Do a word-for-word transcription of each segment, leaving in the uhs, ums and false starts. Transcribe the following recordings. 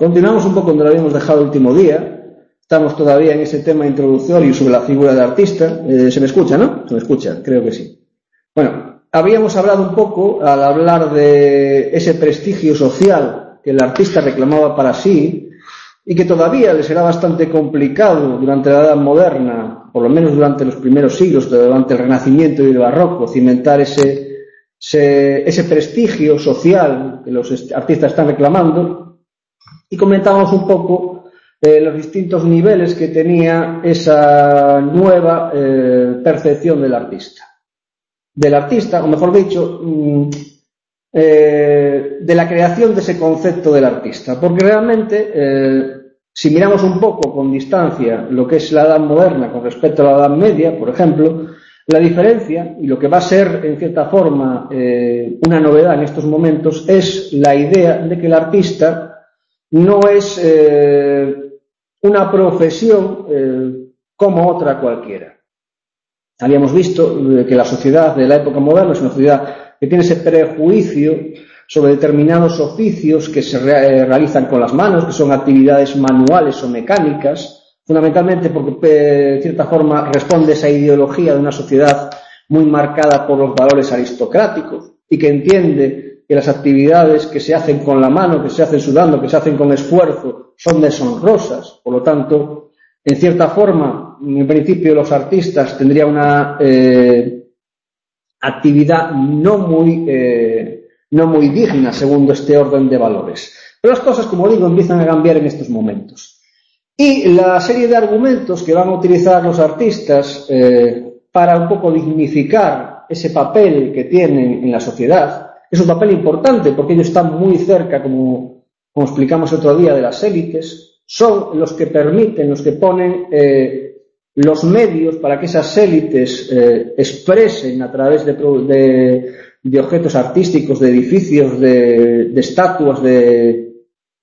Continuamos un poco donde lo habíamos dejado el último día. Estamos todavía en ese tema introductorio sobre la figura del artista. Eh, ¿Se me escucha, no? Se me escucha, creo que sí. Bueno, habíamos hablado un poco al hablar de ese prestigio social que el artista reclamaba para sí y que todavía le será bastante complicado durante la Edad Moderna, por lo menos durante los primeros siglos, durante el Renacimiento y el Barroco, cimentar ese, ese, ese prestigio social que los artistas están reclamando. Y comentábamos un poco eh, los distintos niveles que tenía esa nueva eh, percepción del artista. Del artista, o mejor dicho, mmm, eh, de la creación de ese concepto del artista. Porque realmente, eh, si miramos un poco con distancia lo que es la Edad Moderna con respecto a la Edad Media, por ejemplo, la diferencia, y lo que va a ser en cierta forma eh, una novedad en estos momentos, es la idea de que el artista no es eh, una profesión eh, como otra cualquiera. Habíamos visto eh, que la sociedad de la época moderna es una sociedad que tiene ese prejuicio sobre determinados oficios que se re eh, realizan con las manos, que son actividades manuales o mecánicas, fundamentalmente porque de eh, cierta forma responde a esa ideología de una sociedad muy marcada por los valores aristocráticos y que entiende que las actividades que se hacen con la mano, que se hacen sudando, que se hacen con esfuerzo, son deshonrosas. Por lo tanto, en cierta forma, en principio los artistas tendrían una eh, actividad no muy, eh, no muy digna según este orden de valores. Pero las cosas, como digo, empiezan a cambiar en estos momentos. Y la serie de argumentos que van a utilizar los artistas eh, para un poco dignificar ese papel que tienen en la sociedad, es un papel importante porque ellos están muy cerca, como, como explicamos otro día, de las élites, son los que permiten, los que ponen eh, los medios para que esas élites eh, expresen a través de, de, de objetos artísticos, de edificios, de, de estatuas, de,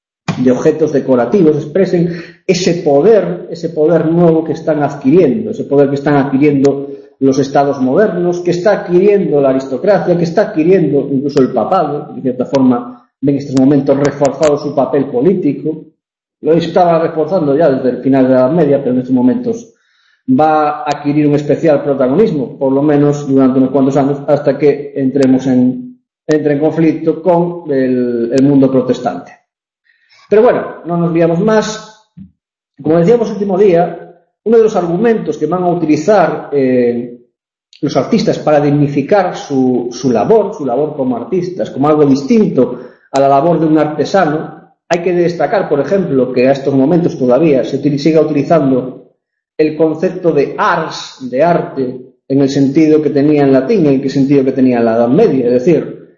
de objetos decorativos, expresen ese poder, ese poder nuevo que están adquiriendo, ese poder que están adquiriendo los estados modernos, que está adquiriendo la aristocracia, que está adquiriendo incluso el papado, de cierta forma ven en estos momentos reforzado su papel político. Lo estaba reforzando ya desde el final de la Edad Media, pero en estos momentos va a adquirir un especial protagonismo, por lo menos durante unos cuantos años, hasta que entremos en, entre en conflicto con el, el mundo protestante. Pero bueno, no nos liamos más. Como decíamos el último día, uno de los argumentos que van a utilizar eh, los artistas para dignificar su, su labor, su labor como artistas, como algo distinto a la labor de un artesano, hay que destacar, por ejemplo, que a estos momentos todavía se siga utilizando el concepto de ars, de arte, en el sentido que tenía en latín, en el sentido que tenía en la Edad Media. Es decir,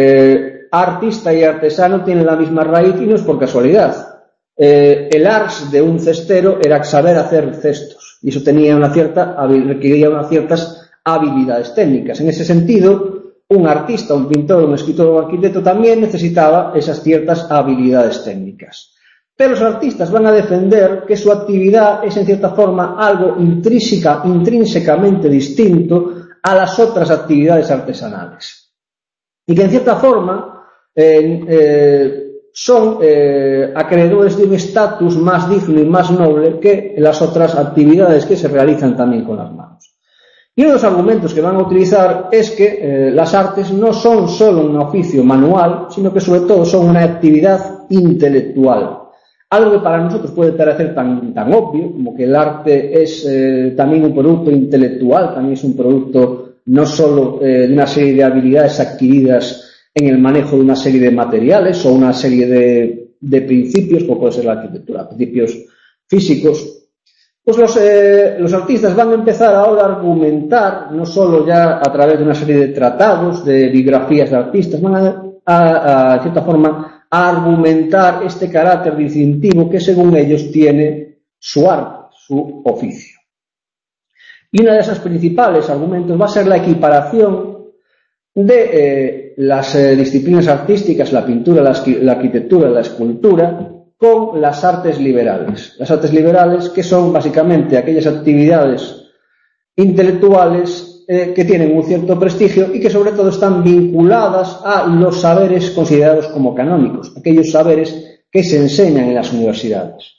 eh, artista y artesano tienen la misma raíz y no es por casualidad. Eh, el ars de un cestero era saber hacer cestos y eso tenía una cierta, requería unas ciertas habilidades técnicas. En ese sentido, un artista, un pintor, un escritor o un arquitecto también necesitaba esas ciertas habilidades técnicas. Pero los artistas van a defender que su actividad es en cierta forma algo intrínseca, intrínsecamente distinto a las otras actividades artesanales y que en cierta forma eh, eh, son eh, acreedores de un estatus más digno y más noble que las otras actividades que se realizan también con las manos. Y uno de los argumentos que van a utilizar es que eh, las artes no son solo un oficio manual, sino que sobre todo son una actividad intelectual. Algo que para nosotros puede parecer tan, tan obvio, como que el arte es eh, también un producto intelectual, también es un producto no solo eh, de una serie de habilidades adquiridas en el manejo de una serie de materiales o una serie de, de principios, como puede ser la arquitectura, principios físicos. Pues los, eh, los artistas van a empezar ahora a argumentar, no solo ya a través de una serie de tratados, de biografías de artistas, van a, a, a de cierta forma, a argumentar este carácter distintivo que según ellos tiene su arte, su oficio. Y uno de esos principales argumentos va a ser la equiparación de eh, las eh, disciplinas artísticas, la pintura, la, la arquitectura, la escultura, con las artes liberales. Las artes liberales, que son básicamente aquellas actividades intelectuales eh, que tienen un cierto prestigio y que sobre todo están vinculadas a los saberes considerados como canónicos, aquellos saberes que se enseñan en las universidades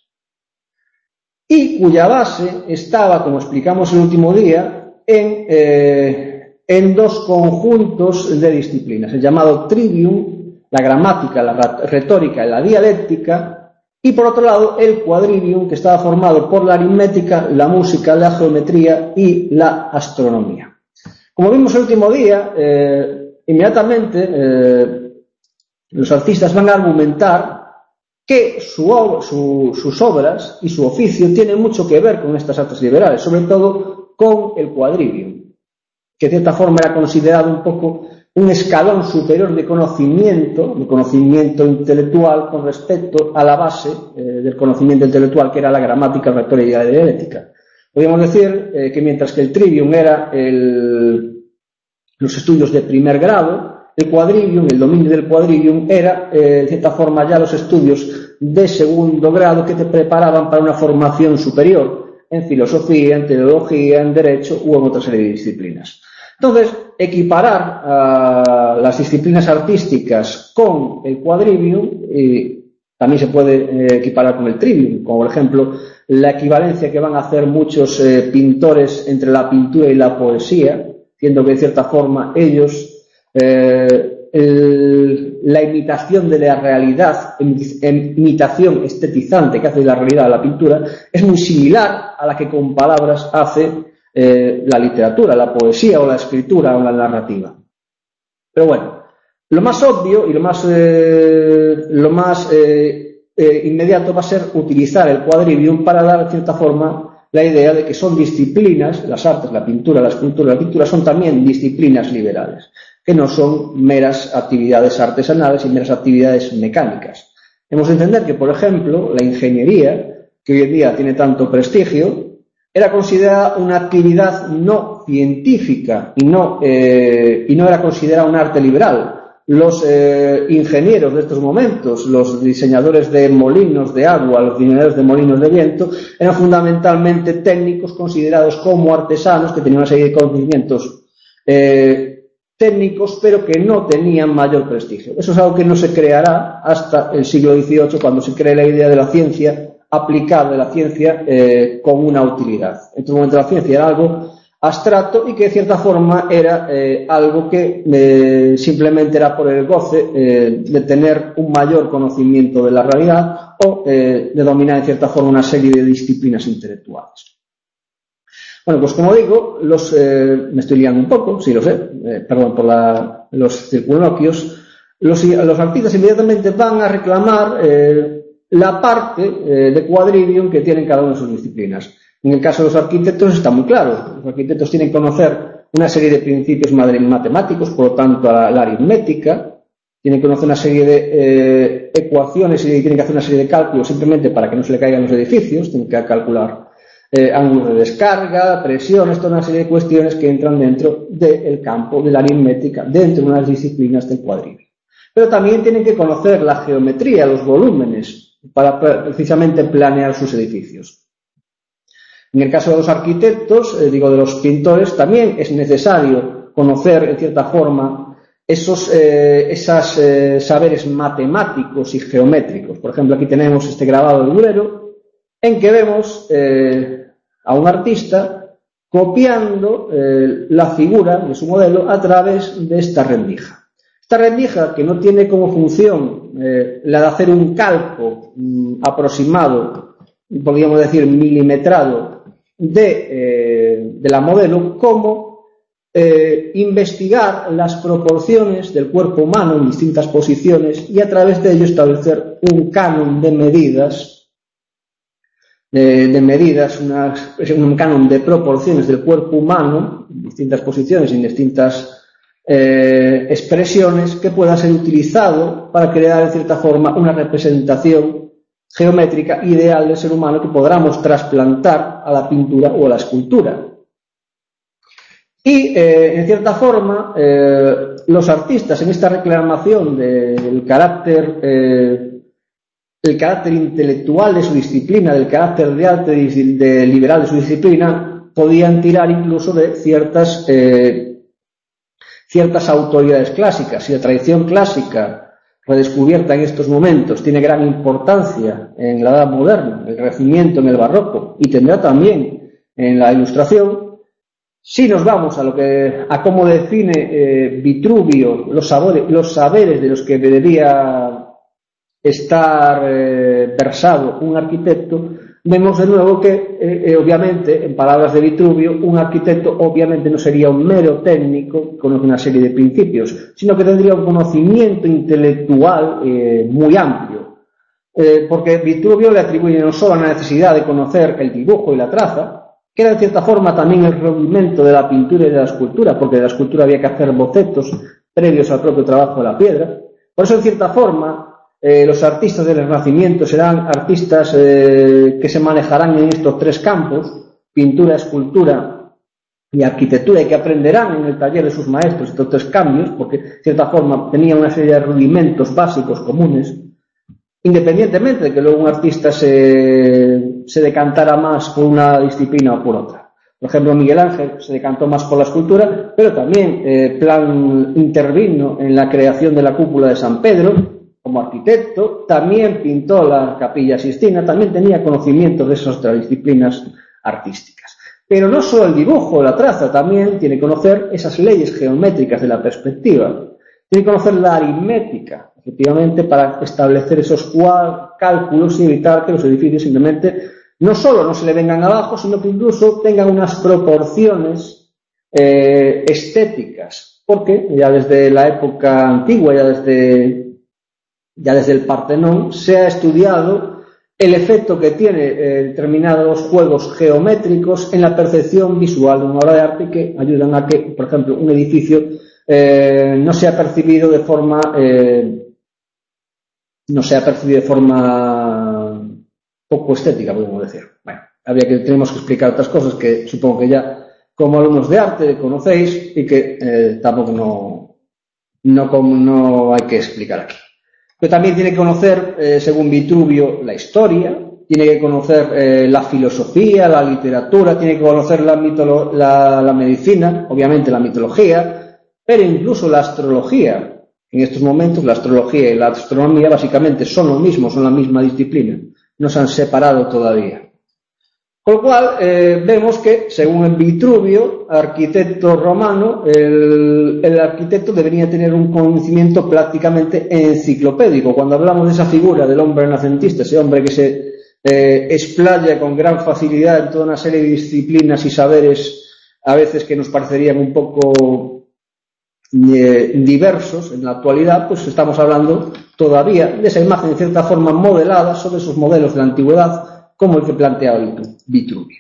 y cuya base estaba, como explicamos el último día, en, eh, en dos conjuntos de disciplinas, el llamado trivium, la gramática, la retórica y la dialéctica, y por otro lado el quadrivium, que estaba formado por la aritmética, la música, la geometría y la astronomía. Como vimos el último día, eh, inmediatamente eh, los artistas van a argumentar que su, su, sus obras y su oficio tienen mucho que ver con estas artes liberales, sobre todo con el quadrivium, que de cierta forma era considerado un poco un escalón superior de conocimiento, de conocimiento intelectual con respecto a la base eh, del conocimiento intelectual, que era la gramática, la retórica y la dialéctica. Podríamos decir eh, que mientras que el trivium era el, los estudios de primer grado, el quadrivium, el dominio del quadrivium, era eh, de cierta forma ya los estudios de segundo grado que te preparaban para una formación superior en filosofía, en teología, en derecho u en otra serie de disciplinas. Entonces, equiparar uh, las disciplinas artísticas con el quadrivium eh, también se puede eh, equiparar con el trivium, como por ejemplo la equivalencia que van a hacer muchos eh, pintores entre la pintura y la poesía, siendo que de cierta forma ellos eh, el, la imitación de la realidad, imitación estetizante que hace de la realidad a la pintura, es muy similar a la que con palabras hace Eh, la literatura, la poesía o la escritura o la narrativa. Pero bueno, lo más obvio y lo más, eh, lo más eh, eh, inmediato va a ser utilizar el quadrivium para dar de cierta forma la idea de que son disciplinas, las artes, la pintura, la escultura, la pintura son también disciplinas liberales, que no son meras actividades artesanales y meras actividades mecánicas. Hemos de entender que, por ejemplo, la ingeniería, que hoy en día tiene tanto prestigio, era considerada una actividad no científica y no, eh, y no era considerada un arte liberal. Los eh, ingenieros de estos momentos, los diseñadores de molinos de agua, los diseñadores de molinos de viento, eran fundamentalmente técnicos considerados como artesanos que tenían una serie de conocimientos eh, técnicos, pero que no tenían mayor prestigio. Eso es algo que no se creará hasta el siglo dieciocho, cuando se cree la idea de la ciencia aplicable, la ciencia eh, con una utilidad. En este momento la ciencia era algo abstracto y que de cierta forma era eh, algo que eh, simplemente era por el goce eh, de tener un mayor conocimiento de la realidad o eh, de dominar en cierta forma una serie de disciplinas intelectuales. Bueno, pues como digo, los, eh, me estoy liando un poco, sí lo sé, eh, perdón por la, los circunloquios, los, los artistas inmediatamente van a reclamar eh, la parte eh, de quadrivium que tienen cada una de sus disciplinas. En el caso de los arquitectos está muy claro. Los arquitectos tienen que conocer una serie de principios matemáticos, por lo tanto la, la aritmética, tienen que conocer una serie de eh, ecuaciones y tienen que hacer una serie de cálculos simplemente para que no se le caigan los edificios, tienen que calcular eh, ángulos de descarga, presiones, toda una serie de cuestiones que entran dentro del campo de la aritmética, dentro de unas disciplinas del quadrivium. Pero también tienen que conocer la geometría, los volúmenes, para precisamente planear sus edificios. En el caso de los arquitectos, eh, digo de los pintores, también es necesario conocer en cierta forma esos eh, esas, eh, saberes matemáticos y geométricos. Por ejemplo, aquí tenemos este grabado de Durero en que vemos eh, a un artista copiando eh, la figura de su modelo a través de esta rendija. Esta rendija, que no tiene como función eh, la de hacer un calco mm, aproximado, podríamos decir milimetrado, de, eh, de la modelo, como eh, investigar las proporciones del cuerpo humano en distintas posiciones y a través de ello establecer un canon de medidas, de, de medidas, una, un canon de proporciones del cuerpo humano en distintas posiciones y en distintas Eh, expresiones que pueda ser utilizado para crear en cierta forma una representación geométrica ideal del ser humano que podamos trasplantar a la pintura o a la escultura. Y eh, en cierta forma eh, los artistas en esta reclamación del carácter eh, el carácter intelectual de su disciplina, del carácter de arte de, de liberal de su disciplina, podían tirar incluso de ciertas eh, ciertas autoridades clásicas. Si la tradición clásica redescubierta en estos momentos, tiene gran importancia en la Edad Moderna, el Renacimiento, en el Barroco, y tendrá también en la Ilustración. Si nos vamos a lo que a cómo define eh, Vitruvio los, sabores, los saberes de los que debía estar eh, versado un arquitecto, vemos de nuevo que, eh, eh, obviamente, en palabras de Vitruvio, un arquitecto obviamente no sería un mero técnico con una serie de principios, sino que tendría un conocimiento intelectual eh, muy amplio. Eh, porque Vitruvio le atribuye no solo la necesidad de conocer el dibujo y la traza, que era en cierta forma también el rudimento de la pintura y de la escultura, porque de la escultura había que hacer bocetos previos al propio trabajo de la piedra. Por eso, en cierta forma, Eh, los artistas del Renacimiento serán artistas eh, que se manejarán en estos tres campos, pintura, escultura y arquitectura, y que aprenderán en el taller de sus maestros estos tres cambios, porque de cierta forma tenían una serie de rudimentos básicos comunes, independientemente de que luego un artista se, se decantara más por una disciplina o por otra. Por ejemplo, Miguel Ángel se decantó más por la escultura, pero también eh, Plan intervino en la creación de la cúpula de San Pedro como arquitecto, también pintó la Capilla Sixtina, también tenía conocimiento de esas otras disciplinas artísticas. Pero no solo el dibujo o la traza, también tiene que conocer esas leyes geométricas de la perspectiva, tiene que conocer la aritmética, efectivamente, para establecer esos cálculos y evitar que los edificios simplemente no solo no se le vengan abajo, sino que incluso tengan unas proporciones eh, estéticas, porque ya desde la época antigua, ya desde Ya desde el Partenón se ha estudiado el efecto que tiene eh, determinados juegos geométricos en la percepción visual de una obra de arte, que ayudan a que, por ejemplo, un edificio eh, no sea percibido de forma eh, no sea percibido de forma poco estética, podemos decir. Bueno, habría que tenemos que explicar otras cosas que supongo que ya como alumnos de arte conocéis y que eh, tampoco no no como no hay que explicar aquí. Pero también tiene que conocer, eh, según Vitruvio, la historia, tiene que conocer eh, la filosofía, la literatura, tiene que conocer la, mitolo la, la medicina, obviamente la mitología, pero incluso la astrología. En estos momentos la astrología y la astronomía básicamente son lo mismo, son la misma disciplina, no se han separado todavía. Con lo cual, eh, vemos que, según el Vitruvio, arquitecto romano, el, el arquitecto debería tener un conocimiento prácticamente enciclopédico. Cuando hablamos de esa figura del hombre renacentista, ese hombre que se eh, explaya con gran facilidad en toda una serie de disciplinas y saberes, a veces que nos parecerían un poco eh, diversos en la actualidad, pues estamos hablando todavía de esa imagen, en cierta forma, modelada sobre esos modelos de la antigüedad, como el que planteaba Vitruvio.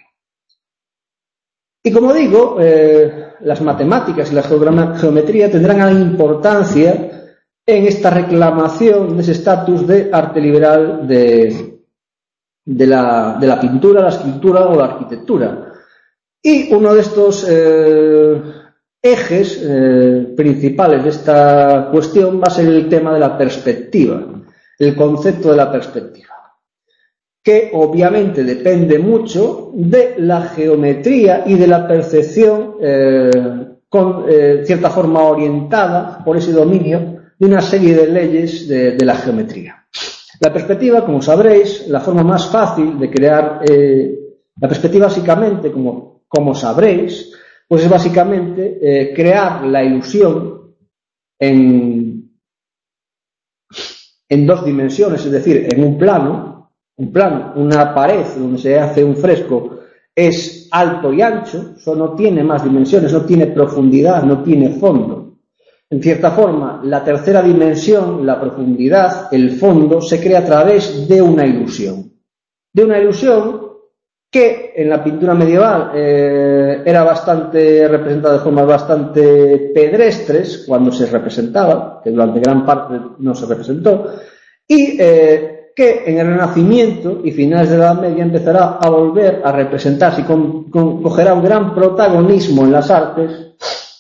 Y como digo, eh, las matemáticas y la geometría tendrán gran importancia en esta reclamación de ese estatus de arte liberal de, de, la, de la pintura, la escultura o la arquitectura. Y uno de estos eh, ejes eh, principales de esta cuestión va a ser el tema de la perspectiva, el concepto de la perspectiva, que obviamente depende mucho de la geometría y de la percepción eh, con eh, cierta forma orientada por ese dominio de una serie de leyes de, de la geometría. La perspectiva, como sabréis, la forma más fácil de crear eh, la perspectiva básicamente, como, como sabréis, pues es básicamente eh, crear la ilusión en, en dos dimensiones, es decir, en un plano. Un plano, una pared donde se hace un fresco es alto y ancho, eso no tiene más dimensiones, no tiene profundidad, no tiene fondo. En cierta forma, la tercera dimensión, la profundidad, el fondo, se crea a través de una ilusión. De una ilusión que en la pintura medieval eh, era bastante representada de formas bastante pedestres cuando se representaba, que durante gran parte no se representó, y eh, que en el Renacimiento y finales de la Edad Media empezará a volver a representarse y con, con, cogerá un gran protagonismo en las artes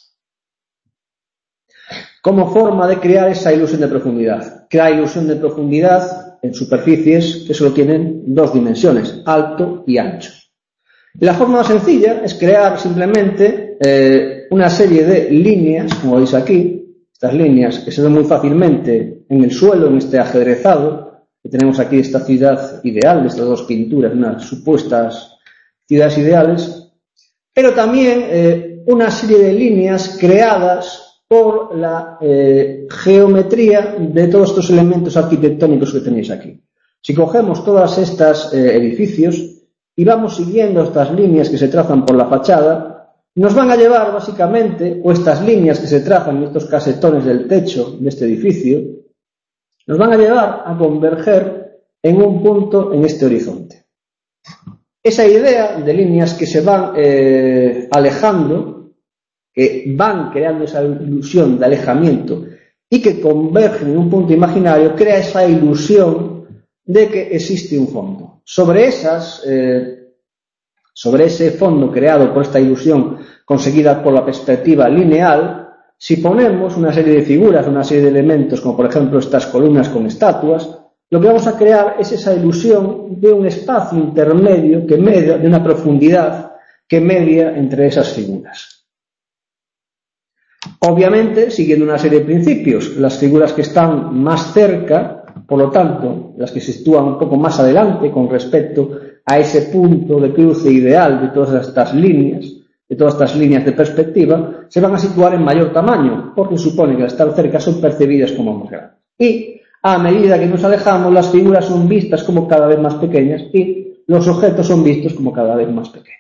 como forma de crear esa ilusión de profundidad. Crea ilusión de profundidad en superficies que solo tienen dos dimensiones, alto y ancho. Y la forma más sencilla es crear simplemente eh, una serie de líneas, como veis aquí, estas líneas que se ven muy fácilmente en el suelo, en este ajedrezado, que tenemos aquí esta ciudad ideal, de estas dos pinturas, unas supuestas ciudades ideales, pero también eh, una serie de líneas creadas por la eh, geometría de todos estos elementos arquitectónicos que tenéis aquí. Si cogemos todos estos eh, edificios y vamos siguiendo estas líneas que se trazan por la fachada, nos van a llevar básicamente, o estas líneas que se trazan en estos casetones del techo de este edificio, nos van a llevar a converger en un punto en este horizonte. Esa idea de líneas que se van eh, alejando, que van creando esa ilusión de alejamiento y que convergen en un punto imaginario, crea esa ilusión de que existe un fondo. Sobre esas, eh, sobre ese fondo creado por esta ilusión conseguida por la perspectiva lineal, si ponemos una serie de figuras, una serie de elementos, como por ejemplo estas columnas con estatuas, lo que vamos a crear es esa ilusión de un espacio intermedio que media, de una profundidad que media entre esas figuras. Obviamente, siguiendo una serie de principios, las figuras que están más cerca, por lo tanto, las que se sitúan un poco más adelante con respecto a ese punto de cruce ideal de todas estas líneas, de todas estas líneas de perspectiva, se van a situar en mayor tamaño, porque supone que al estar cerca son percibidas como más grandes. Y a medida que nos alejamos, las figuras son vistas como cada vez más pequeñas y los objetos son vistos como cada vez más pequeños.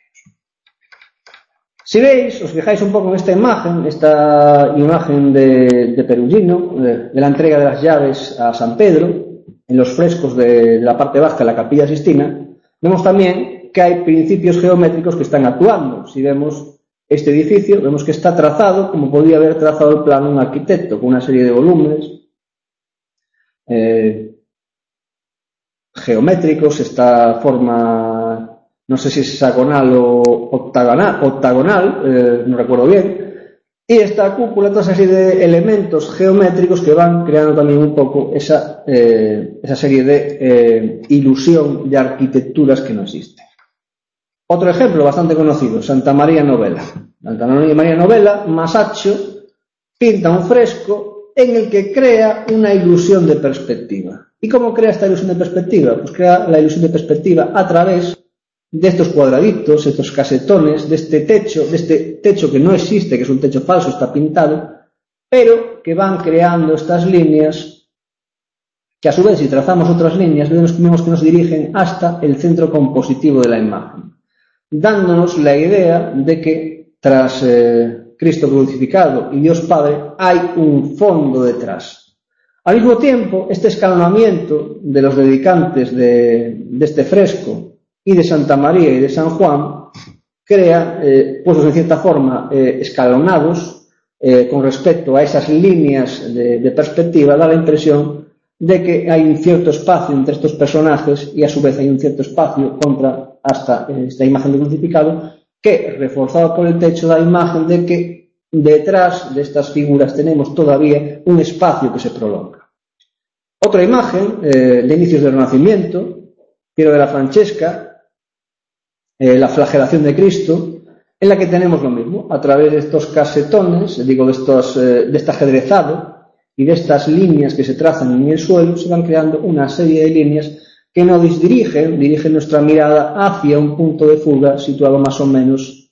Si veis, os fijáis un poco en esta imagen, esta imagen de, de Perugino, de, de la entrega de las llaves a San Pedro, en los frescos de, de la parte baja de la Capilla Sixtina, vemos también que hay principios geométricos que están actuando. Si vemos este edificio, vemos que está trazado como podría haber trazado el plano un arquitecto, con una serie de volúmenes eh, geométricos, esta forma, no sé si es hexagonal o octagonal, octagonal eh, no recuerdo bien, y esta cúpula, toda esa serie de elementos geométricos que van creando también un poco esa, eh, esa serie de eh, ilusión de arquitecturas que no existen. Otro ejemplo bastante conocido, Santa María Novella. Santa María Novella, Masaccio, pinta un fresco en el que crea una ilusión de perspectiva. ¿Y cómo crea esta ilusión de perspectiva? Pues crea la ilusión de perspectiva a través de estos cuadraditos, estos casetones, de este techo, de este techo que no existe, que es un techo falso, está pintado, pero que van creando estas líneas que a su vez, si trazamos otras líneas, vemos que nos dirigen hasta el centro compositivo de la imagen, dándonos la idea de que tras eh, Cristo crucificado y Dios Padre hay un fondo detrás. Al mismo tiempo, este escalonamiento de los dedicantes de, de este fresco y de Santa María y de San Juan crea, eh, puestos en cierta forma eh, escalonados eh, con respecto a esas líneas de, de perspectiva, da la impresión de que hay un cierto espacio entre estos personajes y a su vez hay un cierto espacio contra hasta esta imagen de crucificado que, reforzado por el techo, da la imagen de que detrás de estas figuras tenemos todavía un espacio que se prolonga. Otra imagen eh, de inicios del Renacimiento, Piero de la Francesca, eh, la flagelación de Cristo, en la que tenemos lo mismo, a través de estos casetones, digo, de, estos, eh, de este ajedrezado y de estas líneas que se trazan en el suelo, se van creando una serie de líneas que nos dirigen, dirigen nuestra mirada hacia un punto de fuga situado más o menos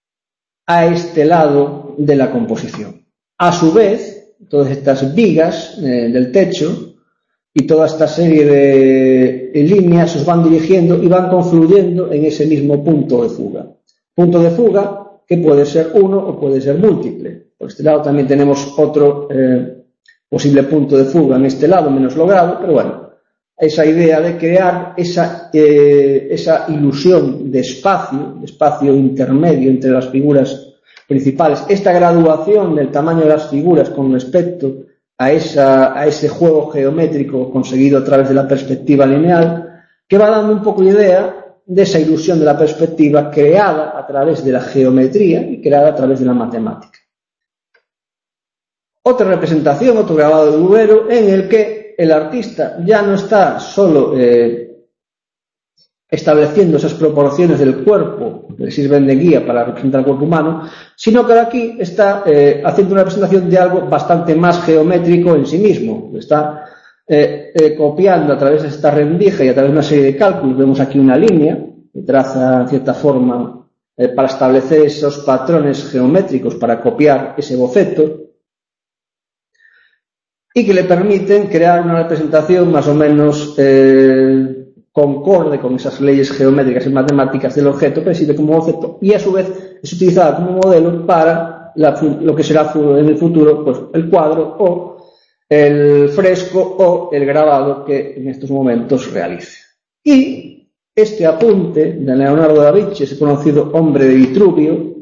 a este lado de la composición. A su vez, todas estas vigas eh, del techo y toda esta serie de, de líneas os van dirigiendo y van confluyendo en ese mismo punto de fuga. Punto de fuga que puede ser uno o puede ser múltiple. Por este lado también tenemos otro eh, posible punto de fuga en este lado, menos logrado, pero bueno, esa idea de crear esa, eh, esa ilusión de espacio, de espacio intermedio entre las figuras principales, esta graduación del tamaño de las figuras con respecto a, esa, a ese juego geométrico conseguido a través de la perspectiva lineal, que va dando un poco idea de esa ilusión de la perspectiva creada a través de la geometría y creada a través de la matemática. Otra representación, otro grabado de Dubero, en el que el artista ya no está solo eh, estableciendo esas proporciones del cuerpo que le sirven de guía para representar el cuerpo humano, sino que ahora aquí está eh, haciendo una representación de algo bastante más geométrico en sí mismo. Está eh, eh, copiando a través de esta rendija y a través de una serie de cálculos. Vemos aquí una línea que traza en cierta forma eh, para establecer esos patrones geométricos, para copiar ese boceto, y que le permiten crear una representación más o menos eh, concorde con esas leyes geométricas y matemáticas del objeto que sirve como boceto, y a su vez es utilizada como modelo para la, lo que será en el futuro, pues el cuadro o el fresco o el grabado que en estos momentos realice. Y este apunte de Leonardo da Vinci, ese conocido hombre de Vitruvio,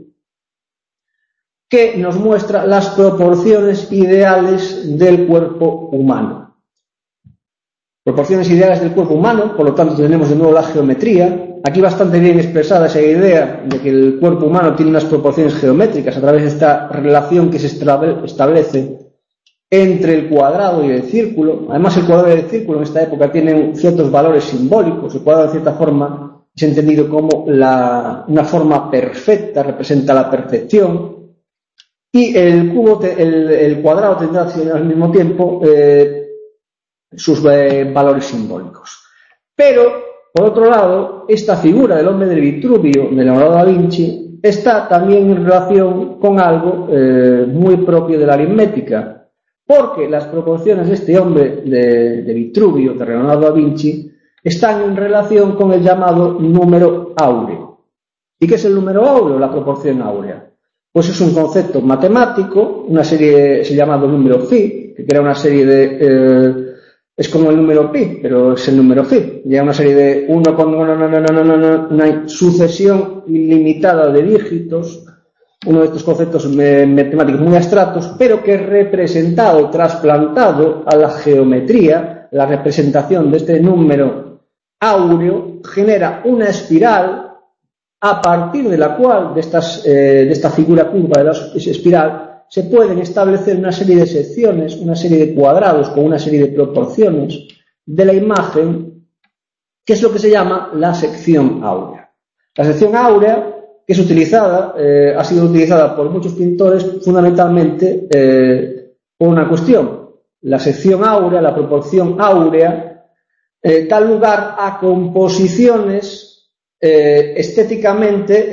que nos muestra las proporciones ideales del cuerpo humano. Proporciones ideales del cuerpo humano, por lo tanto tenemos de nuevo la geometría. Aquí bastante bien expresada esa idea de que el cuerpo humano tiene unas proporciones geométricas a través de esta relación que se establece entre el cuadrado y el círculo. Además, el cuadrado y el círculo en esta época tienen ciertos valores simbólicos. El cuadrado, de cierta forma, es entendido como la, una forma perfecta, representa la perfección. Y el cubo, el, el cuadrado tendrá al mismo tiempo eh, sus eh, valores simbólicos. Pero, por otro lado, esta figura del hombre de Vitruvio, de Leonardo da Vinci, está también en relación con algo eh, muy propio de la aritmética, porque las proporciones de este hombre de, de Vitruvio, de Leonardo da Vinci, están en relación con el llamado número áureo. ¿Y qué es el número áureo? La proporción áurea. Pues es un concepto matemático, una serie, se llama el número phi, que crea una serie de, eh, es como el número pi, pero es el número phi, ya una serie de uno con no, no, no, no, no, no, una sucesión ilimitada de dígitos, uno de estos conceptos matemáticos muy abstractos, pero que representado, trasplantado a la geometría, la representación de este número áureo genera una espiral a partir de la cual, de, estas, eh, de esta figura curva de la espiral, se pueden establecer una serie de secciones, una serie de cuadrados con una serie de proporciones de la imagen, que es lo que se llama la sección áurea. La sección áurea, que es utilizada, eh, ha sido utilizada por muchos pintores fundamentalmente eh, por una cuestión. La sección áurea, la proporción áurea, eh, da lugar a composiciones Eh, estéticamente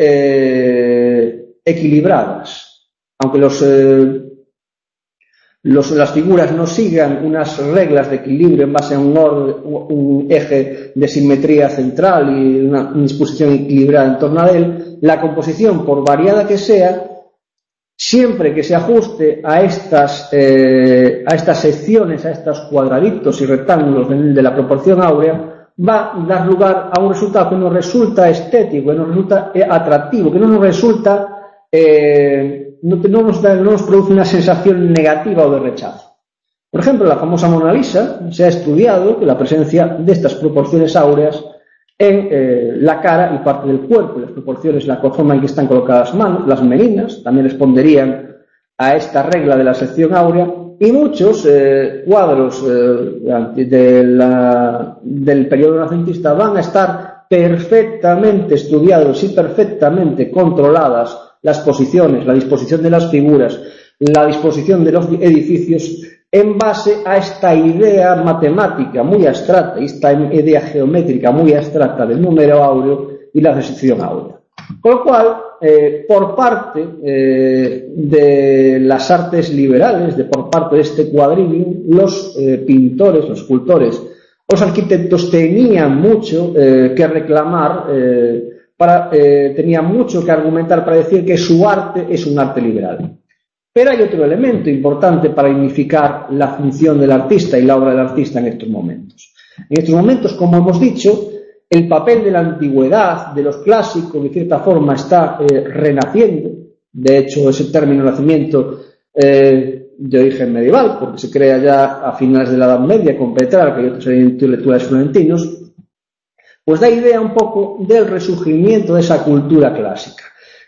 eh, equilibradas, aunque los, eh, los, las figuras no sigan unas reglas de equilibrio en base a un, orden, un eje de simetría central y una, una disposición equilibrada en torno a él, la composición, por variada que sea, siempre que se ajuste a estas, eh, a estas secciones, a estos cuadraditos y rectángulos de, de la proporción áurea, va a dar lugar a un resultado que nos resulta estético, que nos resulta atractivo, que no nos resulta, eh, no, no, nos da, no nos produce una sensación negativa o de rechazo. Por ejemplo, la famosa Mona Lisa, se ha estudiado la presencia de estas proporciones áureas en eh, la cara y parte del cuerpo. Las proporciones, la forma en que están colocadas las manos, las meninas, también responderían a esta regla de la sección áurea. Y muchos eh, cuadros eh, de la, del periodo renacentista van a estar perfectamente estudiados y perfectamente controladas las posiciones, la disposición de las figuras, la disposición de los edificios en base a esta idea matemática muy abstracta, esta idea geométrica muy abstracta del número áureo y la sección áurea. Con lo cual, eh, por parte eh, de las artes liberales, de por parte de este cuadrivium, los eh, pintores, los escultores, los arquitectos tenían mucho eh, que reclamar, eh, para, eh, tenían mucho que argumentar para decir que su arte es un arte liberal. Pero hay otro elemento importante para unificar la función del artista y la obra del artista en estos momentos. En estos momentos, como hemos dicho, el papel de la antigüedad, de los clásicos, de cierta forma está eh, renaciendo. De hecho, ese término nacimiento eh, de origen medieval, porque se crea ya a finales de la Edad Media con Petrarca y otros intelectuales florentinos, pues da idea un poco del resurgimiento de esa cultura clásica.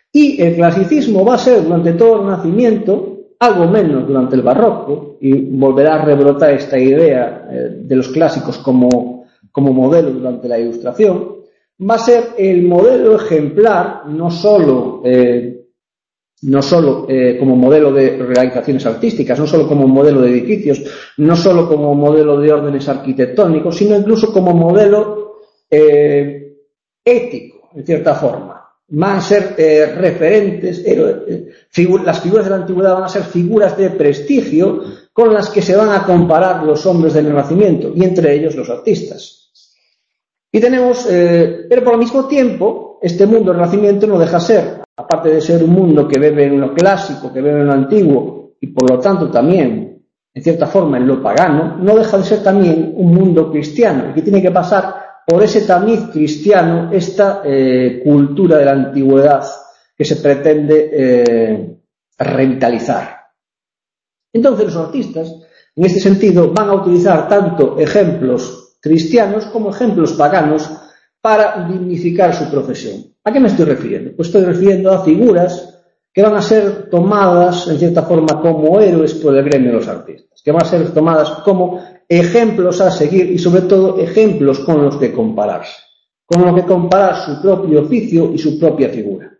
Y el clasicismo va a ser durante todo el Renacimiento, algo menos durante el Barroco, y volverá a rebrotar esta idea eh, de los clásicos como como modelo durante la Ilustración, va a ser el modelo ejemplar, no solo, eh, no solo eh, como modelo de realizaciones artísticas, no solo como modelo de edificios, no solo como modelo de órdenes arquitectónicos, sino incluso como modelo eh, ético, en cierta forma. Van a ser eh, referentes, eh, figu las figuras de la antigüedad van a ser figuras de prestigio con las que se van a comparar los hombres del Renacimiento, y entre ellos los artistas. Y tenemos, eh, pero por el mismo tiempo, este mundo del Renacimiento no deja ser, aparte de ser un mundo que bebe en lo clásico, que bebe en lo antiguo, y por lo tanto también, en cierta forma, en lo pagano, no deja de ser también un mundo cristiano, que tiene que pasar por ese tamiz cristiano esta eh, cultura de la antigüedad que se pretende eh, revitalizar. Entonces los artistas, en este sentido, van a utilizar tanto ejemplos cristianos como ejemplos paganos para dignificar su profesión. ¿A qué me estoy refiriendo? Pues estoy refiriendo a figuras que van a ser tomadas, en cierta forma, como héroes por el gremio de los artistas, que van a ser tomadas como ejemplos a seguir y, sobre todo, ejemplos con los que compararse, con los que comparar su propio oficio y su propia figura.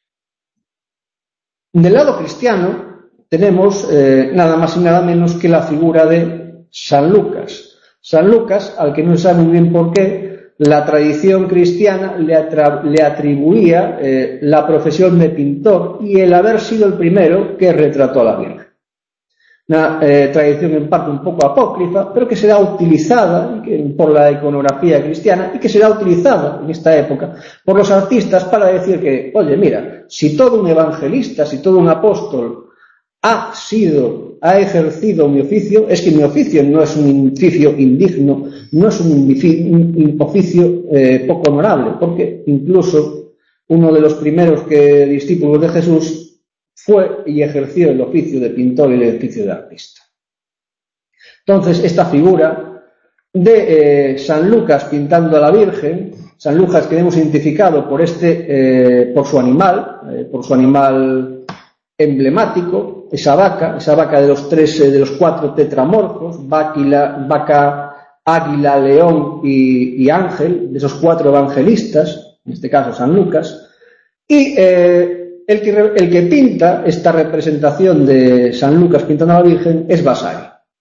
Del lado cristiano tenemos eh, nada más y nada menos que la figura de San Lucas. San Lucas, al que no se sabe muy bien por qué, la tradición cristiana le, le atribuía eh, la profesión de pintor y el haber sido el primero que retrató a la Virgen. Una eh, tradición en parte un poco apócrifa, pero que será utilizada que, por la iconografía cristiana y que será utilizada en esta época por los artistas para decir que, oye, mira, si todo un evangelista, si todo un apóstol ha sido, ha ejercido mi oficio, es que mi oficio no es un oficio indigno, no es un, un oficio eh, poco honorable, porque incluso uno de los primeros que, discípulos de Jesús fue y ejerció el oficio de pintor y el oficio de artista. Entonces, esta figura de eh, San Lucas pintando a la Virgen, San Lucas que hemos identificado por, este, eh, por su animal, eh, por su animal emblemático, esa vaca, esa vaca de los tres, eh, de los cuatro tetramorfos, vaquila, vaca, águila, león y, y ángel, de esos cuatro evangelistas, en este caso San Lucas, y eh, el, que, el que pinta esta representación de San Lucas pintando a la Virgen es Vasari.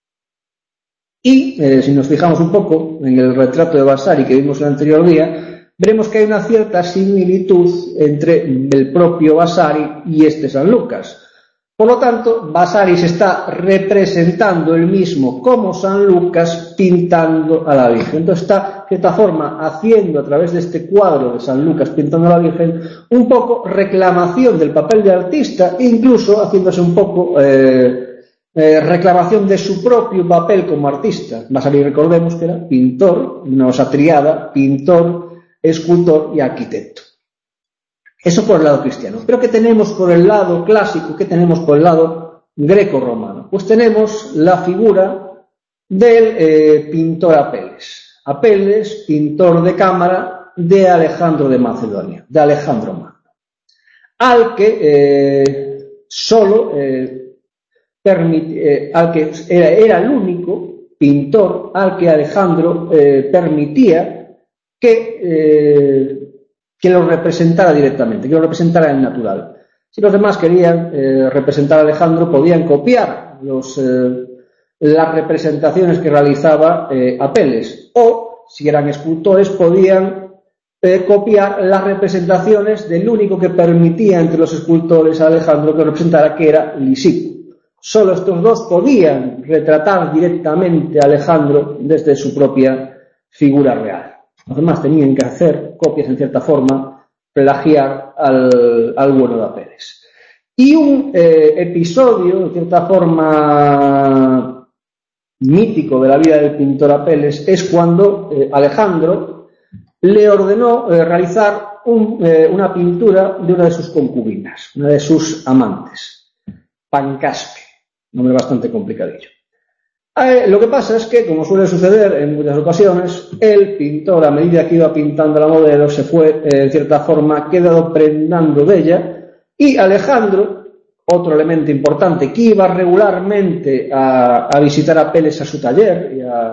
Y eh, si nos fijamos un poco en el retrato de Vasari que vimos el anterior día, veremos que hay una cierta similitud entre el propio Vasari y este San Lucas. Por lo tanto, Vasari se está representando él mismo como San Lucas pintando a la Virgen. Entonces está, de esta forma, haciendo a través de este cuadro de San Lucas pintando a la Virgen un poco reclamación del papel de artista, incluso haciéndose un poco eh, eh, reclamación de su propio papel como artista. Vasari, recordemos que era pintor, una cosa triada, pintor, escultor y arquitecto. Eso por el lado cristiano. Pero ¿qué tenemos por el lado clásico? ¿Qué tenemos por el lado greco-romano? Pues tenemos la figura del eh, pintor Apeles. Apeles, pintor de cámara de Alejandro de Macedonia, de Alejandro Magno, al que eh, solo eh, permite, eh, al que era, era el único pintor al que Alejandro eh, permitía que eh, que lo representara directamente, que lo representara en natural. Si los demás querían eh, representar a Alejandro, podían copiar los, eh, las representaciones que realizaba eh, Apeles, o, si eran escultores, podían eh, copiar las representaciones del único que permitía entre los escultores a Alejandro que lo representara, que era Lisipo. Solo estos dos podían retratar directamente a Alejandro desde su propia figura real. Los demás tenían que hacer copias, en cierta forma, plagiar al, al bueno de Apeles. Y un eh, episodio, en cierta forma, mítico de la vida del pintor Apeles es cuando eh, Alejandro le ordenó eh, realizar un, eh, una pintura de una de sus concubinas, una de sus amantes, Pancaspe, nombre bastante complicadillo. Eh, lo que pasa es que, como suele suceder en muchas ocasiones, el pintor, a medida que iba pintando la modelo, se fue, eh, en cierta forma, quedado prendando de ella, y Alejandro, otro elemento importante, que iba regularmente a, a visitar a Apeles a su taller y a,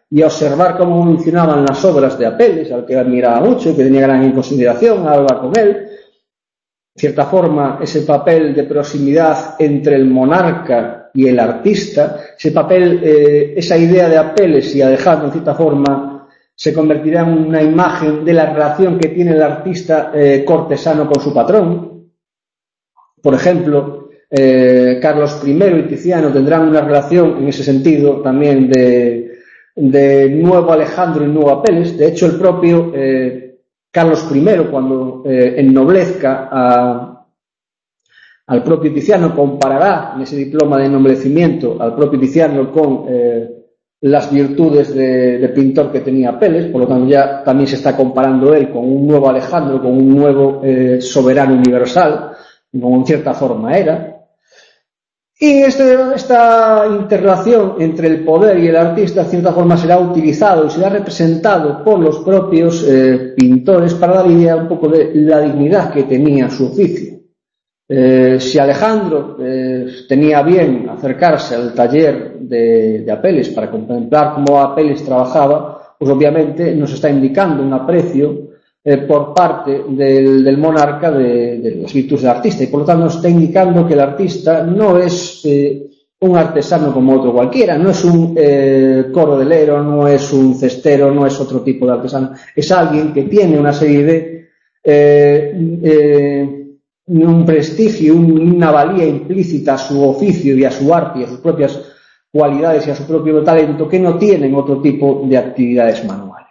y a observar cómo evolucionaban las obras de Apeles, al que admiraba mucho y que tenía gran consideración, a hablar con él. De cierta forma, ese papel de proximidad entre el monarca y el artista, ese papel, eh, esa idea de Apeles y Alejandro, en cierta forma, se convertirá en una imagen de la relación que tiene el artista eh, cortesano con su patrón. Por ejemplo, eh, Carlos primero y Tiziano tendrán una relación en ese sentido también de, de nuevo Alejandro y nuevo Apeles. De hecho, el propio eh, Carlos primero, cuando eh, ennoblezca a, al propio Tiziano, comparará en ese diploma de ennoblecimiento al propio Tiziano con eh, las virtudes de, de pintor que tenía Apeles. Por lo tanto, ya también se está comparando él con un nuevo Alejandro, con un nuevo eh, soberano universal, como en cierta forma era. Y este, esta interrelación entre el poder y el artista, en cierta forma, será utilizado y será representado por los propios eh, pintores para dar idea un poco de la dignidad que tenía su oficio. Eh, si Alejandro eh, tenía bien acercarse al taller de, de Apeles para contemplar cómo Apeles trabajaba, pues obviamente nos está indicando un aprecio Eh, por parte del, del monarca de, de las virtudes del artista, y por lo tanto nos está indicando que el artista no es eh, un artesano como otro cualquiera, no es un eh, cordelero, no es un cestero, no es otro tipo de artesano, es alguien que tiene una serie de eh, eh, un prestigio, una valía implícita a su oficio y a su arte y a sus propias cualidades y a su propio talento que no tienen otro tipo de actividades manuales.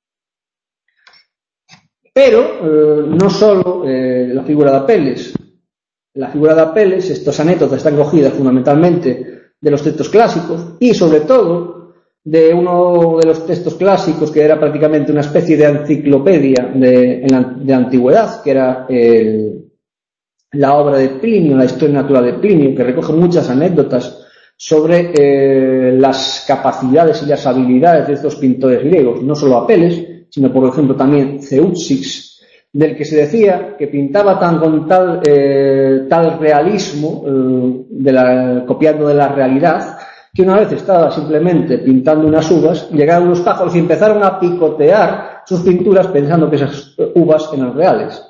Pero eh, no solo eh, la figura de Apeles. La figura de Apeles, estas anécdotas están cogidas fundamentalmente de los textos clásicos y sobre todo de uno de los textos clásicos que era prácticamente una especie de enciclopedia de, de antigüedad, que era el, la obra de Plinio, la historia natural de Plinio, que recoge muchas anécdotas sobre eh, las capacidades y las habilidades de estos pintores griegos, no solo Apeles, sino por ejemplo también Zeuxis, del que se decía que pintaba tan con tal, eh, tal realismo, eh, de la, copiando de la realidad, que una vez estaba simplemente pintando unas uvas, llegaron unos pájaros y empezaron a picotear sus pinturas pensando que esas uvas eran reales.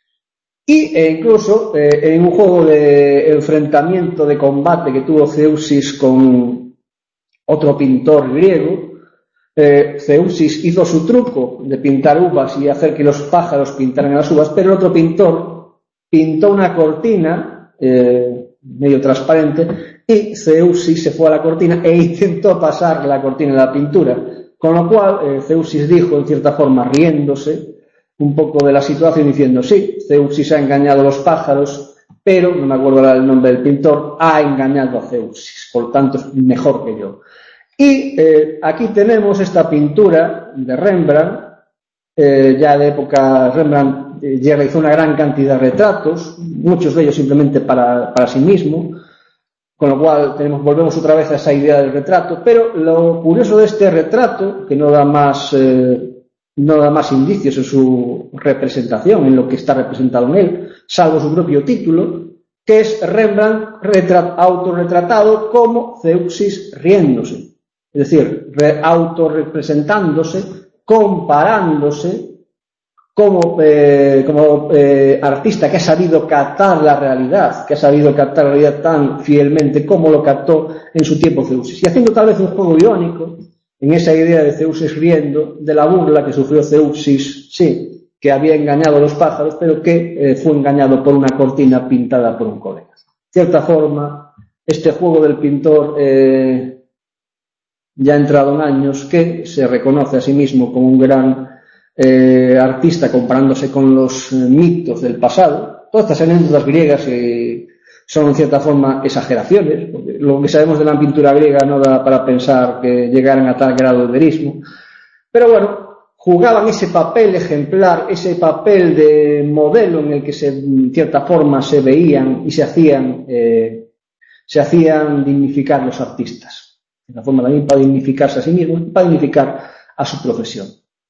Y eh, incluso eh, en un juego de enfrentamiento, de combate que tuvo Zeuxis con otro pintor griego, Eh, Zeuxis hizo su truco de pintar uvas y hacer que los pájaros pintaran las uvas, pero el otro pintor pintó una cortina eh, medio transparente y Zeuxis se fue a la cortina e intentó pasar la cortina de la pintura, con lo cual eh, Zeuxis dijo, en cierta forma riéndose un poco de la situación, diciendo sí, Zeuxis ha engañado a los pájaros, pero, no me acuerdo el nombre del pintor, ha engañado a Zeuxis, por tanto es mejor que yo. Y eh, aquí tenemos esta pintura de Rembrandt, eh, ya de época Rembrandt eh, ya realizó una gran cantidad de retratos, muchos de ellos simplemente para, para sí mismo, con lo cual tenemos, volvemos otra vez a esa idea del retrato, pero lo curioso de este retrato, que no da más, eh, no da más indicios en su representación, en lo que está representado en él, salvo su propio título, que es Rembrandt retrat, autorretratado como Zeuxis riéndose. Es decir, autorrepresentándose, comparándose como, eh, como eh, artista que ha sabido captar la realidad, que ha sabido captar la realidad tan fielmente como lo captó en su tiempo Zeuxis. Y haciendo tal vez un juego irónico en esa idea de Zeuxis riendo, de la burla que sufrió Zeuxis, sí, que había engañado a los pájaros, pero que eh, fue engañado por una cortina pintada por un colega. De cierta forma, este juego del pintor... Eh, ya entrado en años, que se reconoce a sí mismo como un gran eh, artista comparándose con los eh, mitos del pasado. Todas estas anécdotas griegas eh, son en cierta forma exageraciones, porque lo que sabemos de la pintura griega no da para pensar que llegaran a tal grado de verismo. Pero bueno, jugaban ese papel ejemplar, ese papel de modelo en el que se, en cierta forma se veían y se hacían, eh, se hacían dignificar los artistas. De la forma también para dignificarse a sí mismo, para dignificar a su profesión.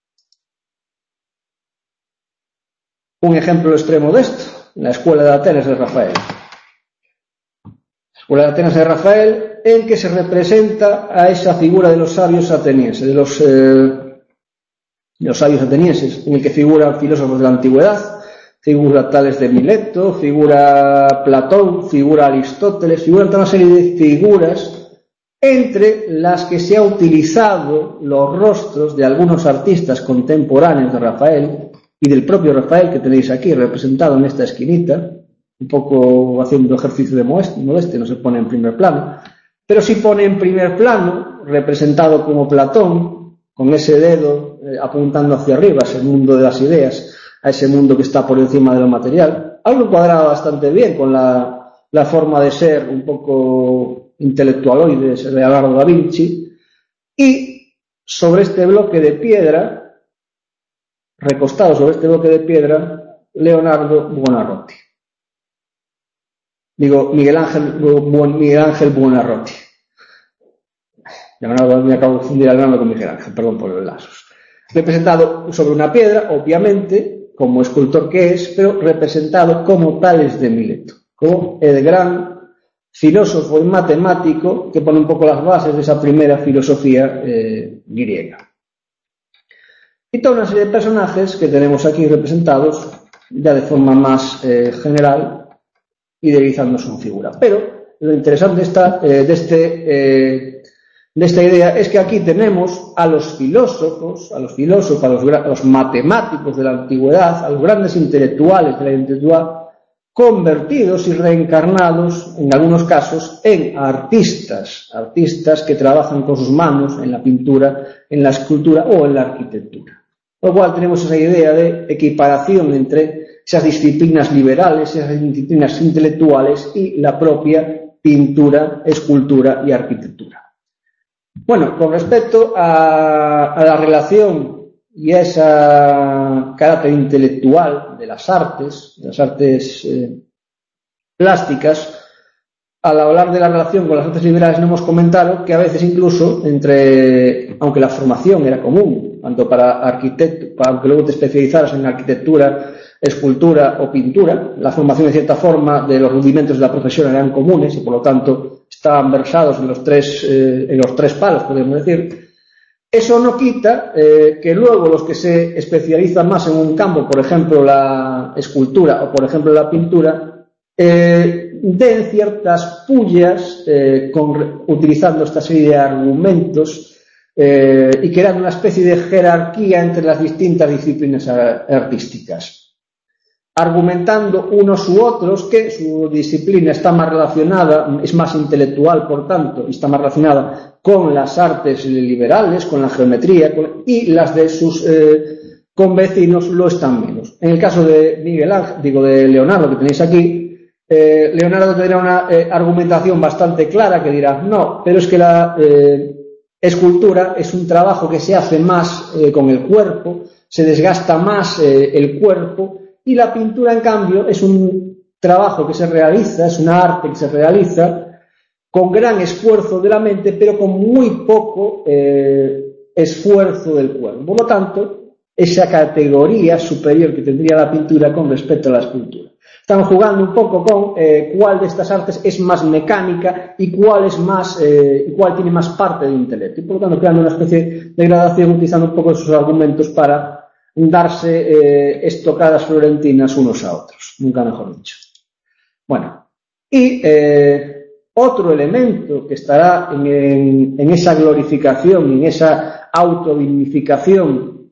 Un ejemplo extremo de esto, la Escuela de Atenas de Rafael. La Escuela de Atenas de Rafael en que se representa a esa figura de los sabios atenienses, de los, eh, de los sabios atenienses, en el que figuran filósofos de la antigüedad, figura tales de Mileto, figura Platón, figura Aristóteles, figuran toda una serie de figuras entre las que se ha utilizado los rostros de algunos artistas contemporáneos de Rafael y del propio Rafael, que tenéis aquí representado en esta esquinita, un poco haciendo ejercicio de modestia, no se pone en primer plano, pero sí pone en primer plano, representado como Platón, con ese dedo eh, apuntando hacia arriba, ese mundo de las ideas, a ese mundo que está por encima de lo material, algo que cuadraba bastante bien con la, la forma de ser un poco intelectualoide de Leonardo da Vinci, y sobre este bloque de piedra, recostado sobre este bloque de piedra, Leonardo Buonarroti. Digo, Miguel Ángel, Miguel Ángel Buonarroti. Leonardo, me acabo de confundir a Leonardo con Miguel Ángel, perdón por los lazos. Representado sobre una piedra, obviamente, como escultor que es, pero representado como Tales de Mileto, como el gran filósofo y matemático que pone un poco las bases de esa primera filosofía eh, griega. Y toda una serie de personajes que tenemos aquí representados ya de forma más eh, general y deslizando su figura. Pero lo interesante está, eh, de, este, eh, de esta idea es que aquí tenemos a los filósofos, a los filósofos, a los, a los matemáticos de la antigüedad, a los grandes intelectuales de la antigüedad, convertidos y reencarnados, en algunos casos, en artistas, artistas que trabajan con sus manos en la pintura, en la escultura o en la arquitectura. Por lo cual tenemos esa idea de equiparación entre esas disciplinas liberales, esas disciplinas intelectuales y la propia pintura, escultura y arquitectura. Bueno, con respecto a, a la relación y a ese carácter intelectual de las artes, de las artes eh, plásticas, al hablar de la relación con las artes liberales no hemos comentado que a veces incluso entre, aunque la formación era común, tanto para arquitecto, para, aunque luego te especializaras en arquitectura, escultura o pintura, la formación de cierta forma de los rudimentos de la profesión eran comunes y por lo tanto estaban versados en los tres, eh, en los tres palos, podemos decir. Eso no quita eh, que luego los que se especializan más en un campo, por ejemplo la escultura o por ejemplo la pintura, eh, den ciertas pullas eh, con, utilizando esta serie de argumentos eh, y creando una especie de jerarquía entre las distintas disciplinas artísticas, argumentando unos u otros que su disciplina está más relacionada, es más intelectual por tanto, y está más relacionada con las artes liberales, con la geometría, con, y las de sus eh, convecinos lo están menos. En el caso de Miguel Ángel, digo de Leonardo que tenéis aquí, eh, Leonardo tendrá una eh, argumentación bastante clara que dirá, no, pero es que la eh, escultura es un trabajo que se hace más eh, con el cuerpo, se desgasta más eh, el cuerpo, y la pintura, en cambio, es un trabajo que se realiza, es una arte que se realiza con gran esfuerzo de la mente, pero con muy poco eh, esfuerzo del cuerpo. Por lo tanto, esa categoría superior que tendría la pintura con respecto a la escultura. Estamos jugando un poco con eh, cuál de estas artes es más mecánica y cuál es más, eh, y cuál tiene más parte de intelecto. Y por lo tanto, creando una especie de gradación, utilizando un poco esos argumentos para darse eh, estocadas florentinas unos a otros, nunca mejor dicho. Bueno, y eh, otro elemento que estará en, en, en esa glorificación, en esa autodignificación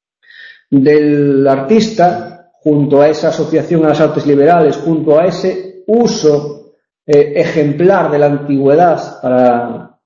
del artista, junto a esa asociación a las artes liberales, junto a ese uso eh, ejemplar de la antigüedad para,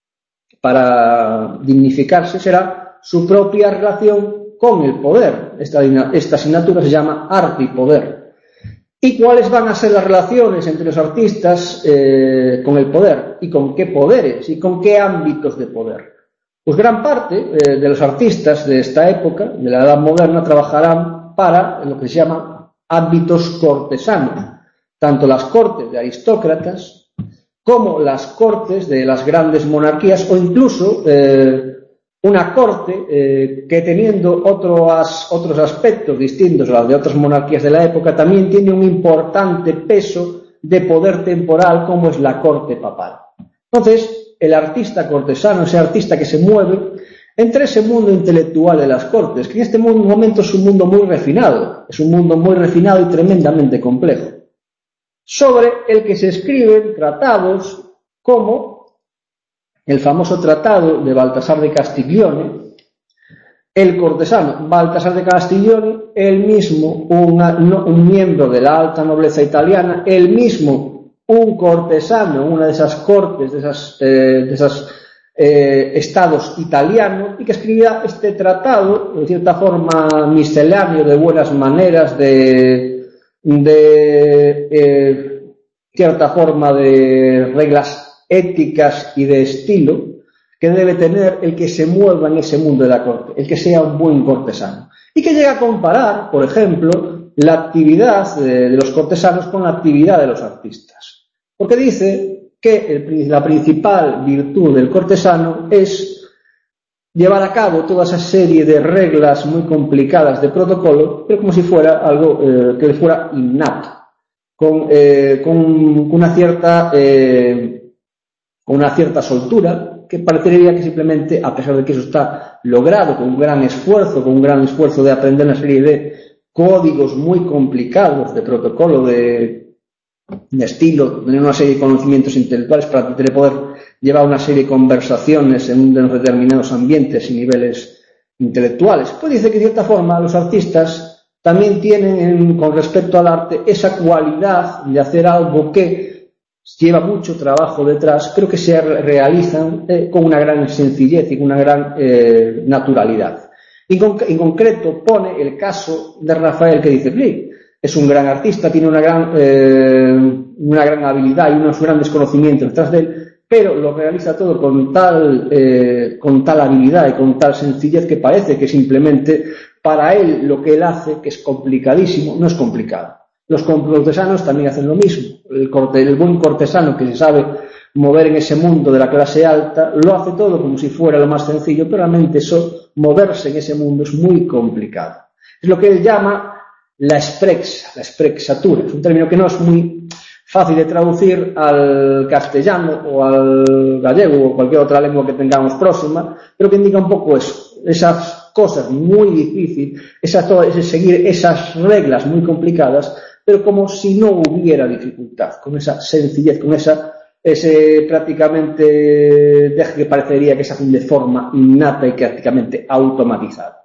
para dignificarse, será su propia relación con el poder. Esta, esta asignatura se llama Arte y Poder. ¿Y cuáles van a ser las relaciones entre los artistas eh, con el poder? ¿Y con qué poderes? ¿Y con qué ámbitos de poder? Pues gran parte eh, de los artistas de esta época, de la Edad Moderna, trabajarán para lo que se llama ámbitos cortesanos. Tanto las cortes de aristócratas como las cortes de las grandes monarquías o incluso eh, una corte eh, que teniendo otros, otros aspectos distintos a los de otras monarquías de la época también tiene un importante peso de poder temporal como es la corte papal. Entonces, el artista cortesano, ese artista que se mueve entre ese mundo intelectual de las cortes, que en este momento es un mundo muy refinado, es un mundo muy refinado y tremendamente complejo, sobre el que se escriben tratados como el famoso tratado de Baltasar de Castiglione, el cortesano Baltasar de Castiglione, él mismo una, no, un miembro de la alta nobleza italiana, él mismo un cortesano, una de esas cortes, de esas, eh, de esas eh, estados italianos, y que escribía este tratado, de cierta forma misceláneo, de buenas maneras, de, de eh, cierta forma de reglas éticas y de estilo que debe tener el que se mueva en ese mundo de la corte, el que sea un buen cortesano. Y que llega a comparar, por ejemplo, la actividad de, de los cortesanos con la actividad de los artistas. Porque dice que el, la principal virtud del cortesano es llevar a cabo toda esa serie de reglas muy complicadas de protocolo, pero como si fuera algo eh, que le fuera innato, con, eh, con una cierta, eh, con una cierta soltura, que parecería que simplemente, a pesar de que eso está logrado con un gran esfuerzo, con un gran esfuerzo de aprender una serie de códigos muy complicados de protocolo, de, de estilo, tener una serie de conocimientos intelectuales para poder llevar una serie de conversaciones en unos determinados ambientes y niveles intelectuales. Pues dice que de cierta forma los artistas también tienen, en, con respecto al arte, esa cualidad de hacer algo que lleva mucho trabajo detrás, pero que se realizan eh, con una gran sencillez y con una gran eh, naturalidad. Y con, en concreto pone el caso de Rafael, que dice, sí, es un gran artista, tiene una gran, eh, una gran habilidad y unos grandes conocimientos detrás de él, pero lo realiza todo con tal, eh, con tal habilidad y con tal sencillez que parece que simplemente para él lo que él hace, que es complicadísimo, no es complicado. Los cortesanos también hacen lo mismo. El, corte, el buen cortesano que se sabe mover en ese mundo de la clase alta, lo hace todo como si fuera lo más sencillo, pero realmente eso, moverse en ese mundo es muy complicado. Es lo que él llama la esprexa, la esprexatura. Es un término que no es muy fácil de traducir al castellano o al gallego o cualquier otra lengua que tengamos próxima, pero que indica un poco eso, esas cosas muy difíciles, esa, todo, ese seguir esas reglas muy complicadas, pero como si no hubiera dificultad, con esa sencillez, con esa, ese prácticamente deje que parecería que se hacen de forma innata y prácticamente automatizada.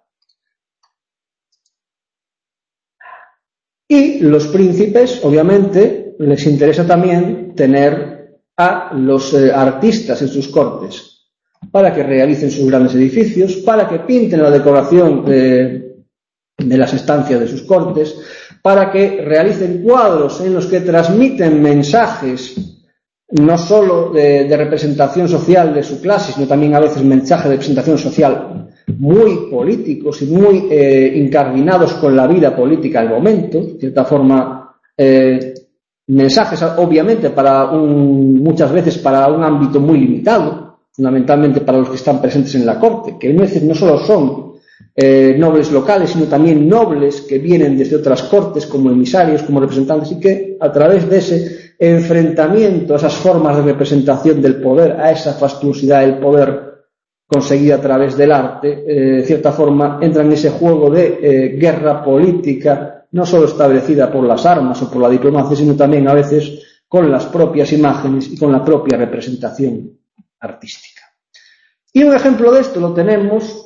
Y los príncipes, obviamente, les interesa también tener a los eh, artistas en sus cortes, para que realicen sus grandes edificios, para que pinten la decoración eh, de las estancias de sus cortes, para que realicen cuadros en los que transmiten mensajes no solo de, de representación social de su clase, sino también a veces mensajes de representación social muy políticos y muy eh, incardinados con la vida política del momento, de cierta forma, eh, mensajes obviamente para un, muchas veces para un ámbito muy limitado, fundamentalmente para los que están presentes en la corte, que no solo son Eh, nobles locales, sino también nobles que vienen desde otras cortes como emisarios, como representantes, y que a través de ese enfrentamiento a esas formas de representación del poder, a esa fastuosidad del poder conseguida a través del arte, eh, de cierta forma entran en ese juego de eh, guerra política, no solo establecida por las armas o por la diplomacia, sino también a veces con las propias imágenes y con la propia representación artística. Y un ejemplo de esto lo tenemos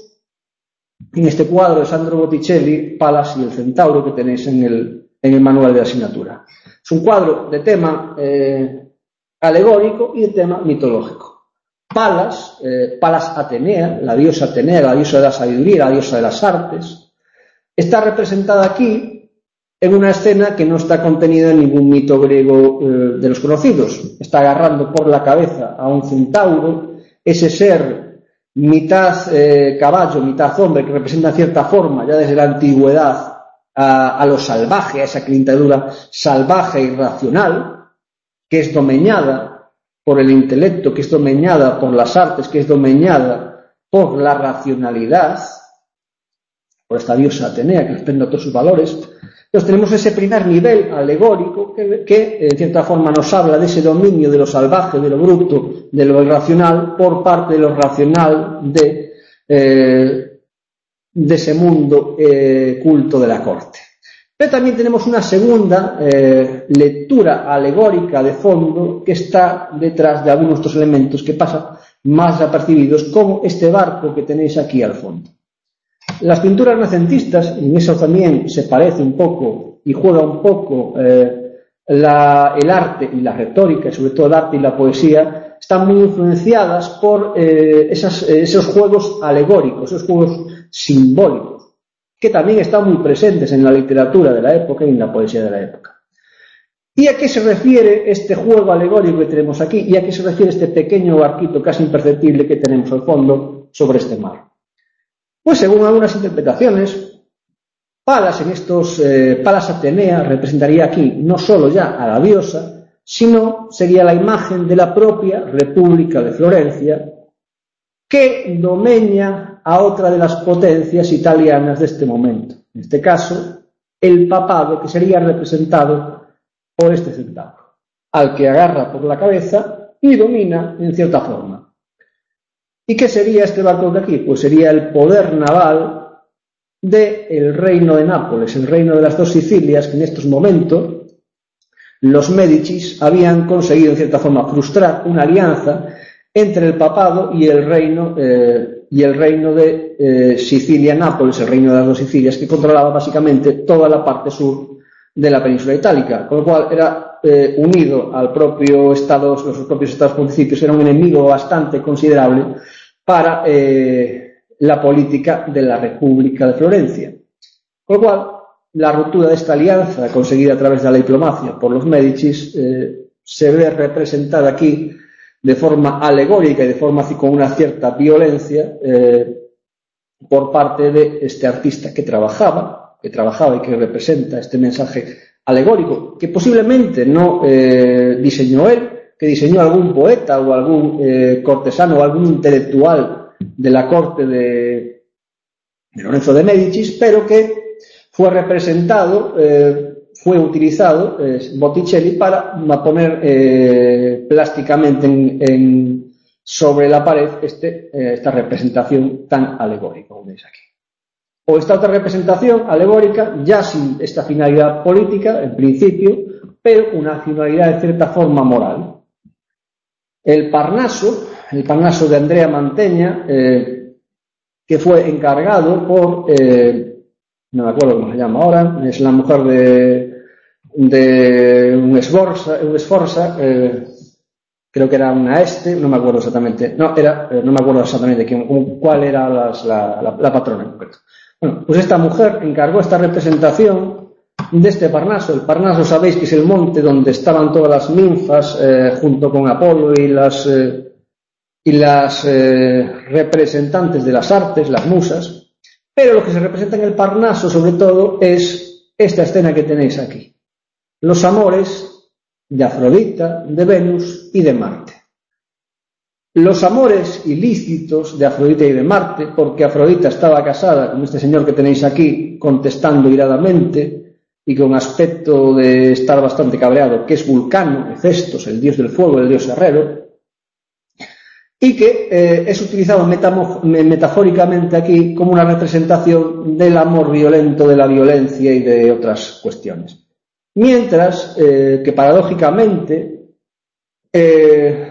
en este cuadro de Sandro Botticelli, Palas y el Centauro, que tenéis en el, en el manual de la asignatura. Es un cuadro de tema eh, alegórico y de tema mitológico. Palas, eh, Palas Atenea, la diosa Atenea, la diosa de la sabiduría, la diosa de las artes, está representada aquí en una escena que no está contenida en ningún mito griego eh, de los conocidos. Está agarrando por la cabeza a un centauro, ese ser mitad eh, caballo, mitad hombre, que representa cierta forma, ya desde la antigüedad, a, a lo salvaje, a esa clientadura salvaje y racional, que es domeñada por el intelecto, que es domeñada por las artes, que es domeñada por la racionalidad, por esta diosa Atenea, que representa todos sus valores, Entonces tenemos ese primer nivel alegórico que, que en cierta forma nos habla de ese dominio de lo salvaje, de lo bruto, de lo irracional, por parte de lo racional de, eh, de ese mundo eh, culto de la corte. Pero también tenemos una segunda eh, lectura alegórica de fondo que está detrás de algunos de estos elementos que pasan más apercibidos, como este barco que tenéis aquí al fondo. Las pinturas renacentistas, en eso también se parece un poco y juega un poco eh, la, el arte y la retórica, y sobre todo el arte y la poesía, están muy influenciadas por eh, esas, eh, esos juegos alegóricos, esos juegos simbólicos, que también están muy presentes en la literatura de la época y en la poesía de la época. ¿Y a qué se refiere este juego alegórico que tenemos aquí? ¿Y a qué se refiere este pequeño barquito casi imperceptible que tenemos al fondo sobre este mar? Pues según algunas interpretaciones, Palas en estos eh, Palas Atenea representaría aquí no solo ya a la diosa, sino sería la imagen de la propia República de Florencia, que domeña a otra de las potencias italianas de este momento. En este caso, el papado, que sería representado por este centauro, al que agarra por la cabeza y domina en cierta forma. ¿Y qué sería este barco de aquí? Pues sería el poder naval del reino de Nápoles, el reino de las dos Sicilias, que en estos momentos los Médicis habían conseguido en cierta forma frustrar una alianza entre el papado y el reino eh, y el reino de eh, Sicilia-Nápoles, el reino de las dos Sicilias, que controlaba básicamente toda la parte sur de la península itálica, con lo cual era eh, unido al propio estado, los propios estados pontificios, era un enemigo bastante considerable para eh, la política de la República de Florencia. Con lo cual, la ruptura de esta alianza conseguida a través de la diplomacia por los Médicis eh, se ve representada aquí de forma alegórica y de forma así con una cierta violencia eh, por parte de este artista que trabajaba, que trabajaba y que representa este mensaje alegórico, que posiblemente no eh, diseñó él, que diseñó algún poeta o algún eh, cortesano o algún intelectual de la corte de, de Lorenzo de Médicis, pero que fue representado, eh, fue utilizado eh, Botticelli para poner eh, plásticamente en, en, sobre la pared este, eh, esta representación tan alegórica, como veis aquí. O esta otra representación alegórica, ya sin esta finalidad política, en principio, pero una finalidad de cierta forma moral. El Parnaso, el Parnaso de Andrea Mantegna, eh, que fue encargado por, eh, no me acuerdo cómo se llama ahora, es la mujer de, de un Sforza, un Sforza eh, creo que era una este, no me acuerdo exactamente, no, era, eh, no me acuerdo exactamente quién, cuál era las, la, la, la patrona en concreto. Bueno, pues esta mujer encargó esta representación de este Parnaso. El Parnaso sabéis que es el monte donde estaban todas las ninfas eh, junto con Apolo y las, eh, y las eh, representantes de las artes, las musas, pero lo que se representa en el Parnaso sobre todo es esta escena que tenéis aquí. Los amores de Afrodita, de Venus y de Marte. Los amores ilícitos de Afrodita y de Marte, porque Afrodita estaba casada con este señor que tenéis aquí, contestando iradamente y con aspecto de estar bastante cabreado, que es Vulcano, Hefestos, el dios del fuego, el dios herrero, y que eh, es utilizado metafóricamente aquí como una representación del amor violento, de la violencia y de otras cuestiones. Mientras eh, que paradójicamente eh,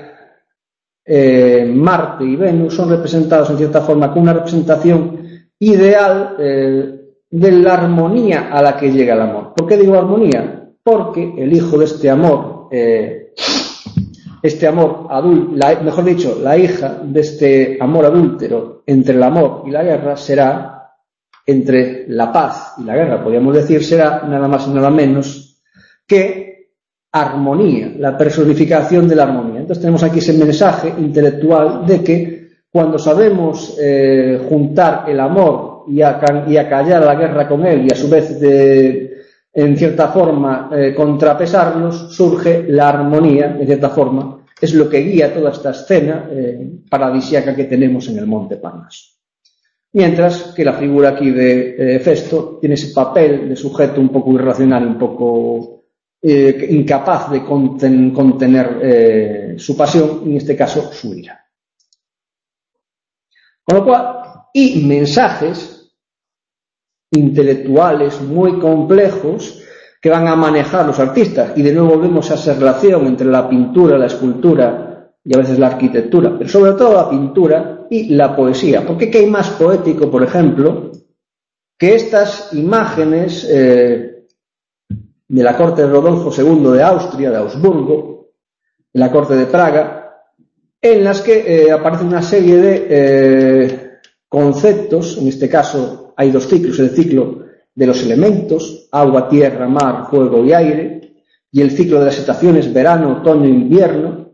Eh, Marte y Venus son representados en cierta forma con una representación ideal eh, de la armonía a la que llega el amor. ¿Por qué digo armonía? Porque el hijo de este amor, eh, este amor adúltero, mejor dicho, la hija de este amor adúltero entre el amor y la guerra será, entre la paz y la guerra, podríamos decir, será nada más y nada menos que armonía, la personificación de la armonía. Entonces tenemos aquí ese mensaje intelectual de que cuando sabemos eh, juntar el amor y, a, y acallar la guerra con él y a su vez de, en cierta forma eh, contrapesarlos, surge la armonía, de cierta forma, es lo que guía toda esta escena eh, paradisíaca que tenemos en el monte Parnaso. Mientras que la figura aquí de eh, Festo tiene ese papel de sujeto un poco irracional, un poco eh, incapaz de conten, contener eh, su pasión, en este caso su ira. Con lo cual, y mensajes intelectuales muy complejos que van a manejar los artistas. Y de nuevo vemos esa relación entre la pintura, la escultura y a veces la arquitectura, pero sobre todo la pintura y la poesía. Porque ¿qué hay más poético, por ejemplo, que estas imágenes eh, de la corte de Rodolfo segundo de Austria, de Augsburgo, de la corte de Praga, en las que eh, aparece una serie de eh, conceptos? En este caso hay dos ciclos, el ciclo de los elementos, agua, tierra, mar, fuego y aire, y el ciclo de las estaciones, verano, otoño e invierno,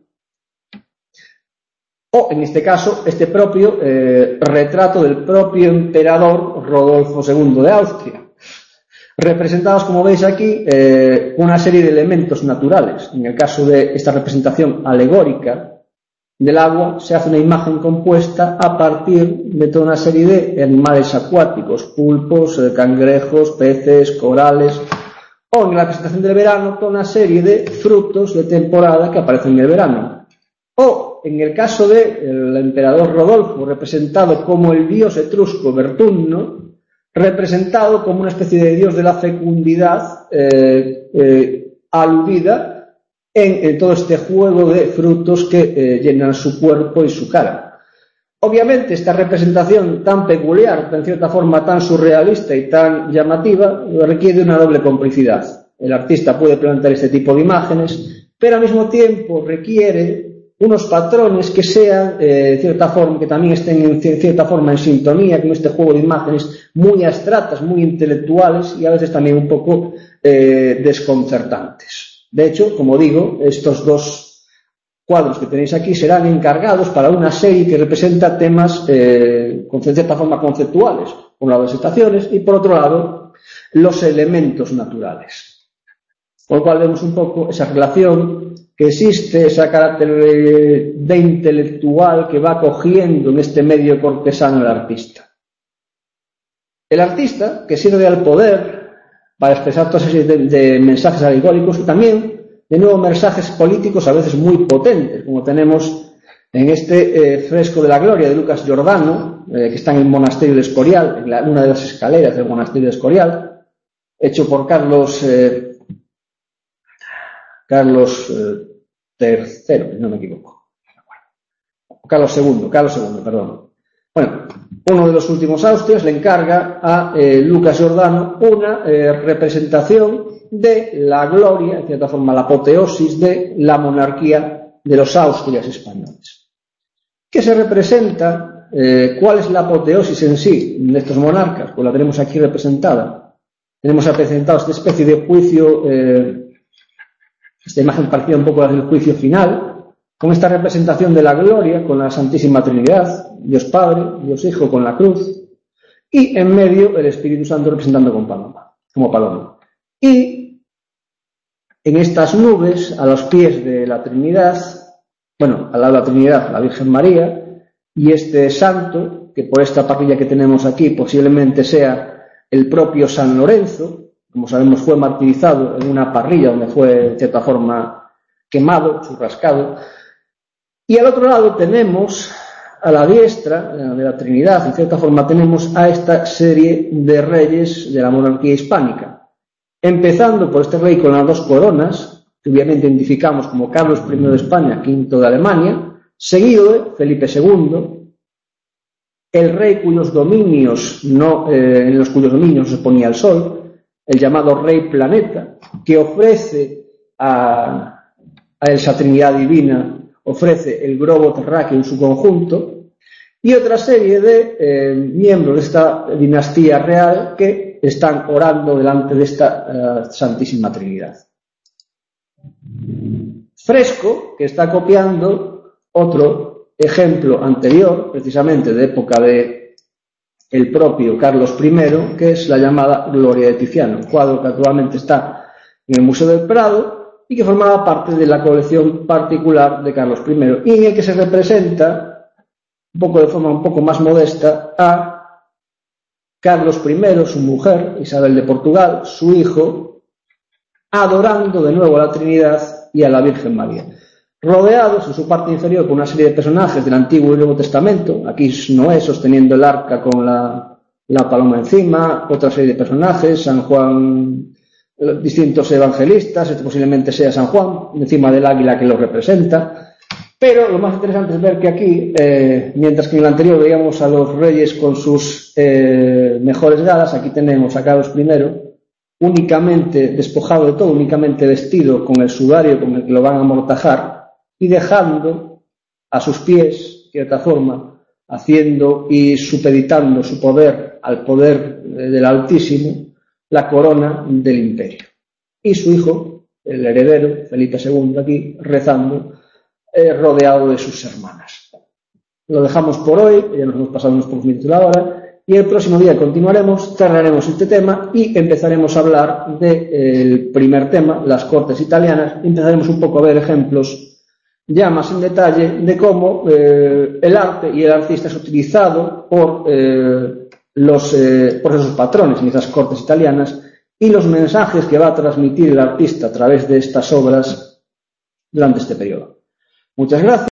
o en este caso este propio eh, retrato del propio emperador Rodolfo segundo de Austria, representados, como veis aquí, eh, una serie de elementos naturales. En el caso de esta representación alegórica del agua, se hace una imagen compuesta a partir de toda una serie de animales acuáticos, pulpos, eh, cangrejos, peces, corales, o en la representación del verano, toda una serie de frutos de temporada que aparecen en el verano. O en el caso del emperador Rodolfo, representado como el dios etrusco Vertunno, representado como una especie de dios de la fecundidad eh, eh, aludida en, en todo este juego de frutos que eh, llenan su cuerpo y su cara. Obviamente esta representación tan peculiar, en cierta forma tan surrealista y tan llamativa, requiere una doble complicidad. El artista puede plantear este tipo de imágenes, pero al mismo tiempo requiere unos patrones que sean, eh, cierta forma, que también estén en cierta forma en sintonía con este juego de imágenes muy abstractas, muy intelectuales y a veces también un poco eh, desconcertantes. De hecho, como digo, estos dos cuadros que tenéis aquí serán encargados para una serie que representa temas eh, con cierta forma conceptuales, por un lado las estaciones y por otro lado los elementos naturales. Con lo cual vemos un poco esa relación que existe, ese carácter de intelectual que va cogiendo en este medio cortesano el artista. El artista, que sirve al poder para expresar toda esa serie de, de mensajes alegóricos y también, de nuevo, mensajes políticos a veces muy potentes, como tenemos en este eh, fresco de la gloria de Lucas Giordano, eh, que está en el monasterio de Escorial, en la, una de las escaleras del monasterio de Escorial, hecho por Carlos eh, Carlos eh, tercero, si no me equivoco. Carlos segundo, Carlos segundo, perdón. Bueno, uno de los últimos austrias le encarga a eh, Lucas Giordano una eh, representación de la gloria, en cierta forma la apoteosis de la monarquía de los Austrias españoles. ¿Qué se representa? Eh, ¿Cuál es la apoteosis en sí de estos monarcas? Pues la tenemos aquí representada. Tenemos representado esta especie de juicio, eh, esta imagen parecida un poco a la del juicio final, con esta representación de la gloria, con la Santísima Trinidad, Dios Padre, Dios Hijo con la cruz, y en medio el Espíritu Santo representando con paloma, como paloma. Y en estas nubes, a los pies de la Trinidad, bueno, al lado de la Trinidad, la Virgen María, y este santo, que por esta parrilla que tenemos aquí posiblemente sea el propio San Lorenzo, como sabemos fue martirizado en una parrilla donde fue de cierta forma quemado, churrascado. Y al otro lado tenemos a la diestra de la Trinidad, en cierta forma tenemos a esta serie de reyes de la monarquía hispánica, empezando por este rey con las dos coronas, que obviamente identificamos como Carlos primero de España, quinto de Alemania, seguido de Felipe segundo, el rey cuyos dominios no, eh, en los cuyos dominios no se ponía el sol, el llamado Rey Planeta, que ofrece a, a esa Trinidad Divina, ofrece el globo terráqueo en su conjunto, y otra serie de eh, miembros de esta dinastía real que están orando delante de esta uh, Santísima Trinidad. Fresco, que está copiando otro ejemplo anterior, precisamente de época de el propio Carlos primero, que es la llamada Gloria de Tiziano, un cuadro que actualmente está en el Museo del Prado y que formaba parte de la colección particular de Carlos primero, y en el que se representa, un poco de forma un poco más modesta, a Carlos primero, su mujer, Isabel de Portugal, su hijo, adorando de nuevo a la Trinidad y a la Virgen María. Rodeados en su parte inferior por una serie de personajes del Antiguo y Nuevo Testamento, aquí Noé sosteniendo el arca con la, la paloma encima, otra serie de personajes, San Juan, distintos evangelistas, este posiblemente sea San Juan, encima del águila que lo representa. Pero lo más interesante es ver que aquí, eh, mientras que en el anterior veíamos a los reyes con sus eh, mejores galas, aquí tenemos a Carlos primero, únicamente despojado de todo, únicamente vestido con el sudario con el que lo van a amortajar, y dejando a sus pies, de cierta forma, haciendo y supeditando su poder al poder del Altísimo, la corona del imperio. Y su hijo, el heredero, Felipe segundo, aquí, rezando, eh, rodeado de sus hermanas. Lo dejamos por hoy, ya nos hemos pasado unos pocos minutos de la hora, y el próximo día continuaremos, cerraremos este tema y empezaremos a hablar del primer tema, las cortes italianas, y empezaremos un poco a ver ejemplos ya más en detalle de cómo eh, el arte y el artista es utilizado por, eh, los, eh, por esos patrones en esas cortes italianas y los mensajes que va a transmitir el artista a través de estas obras durante este periodo. Muchas gracias.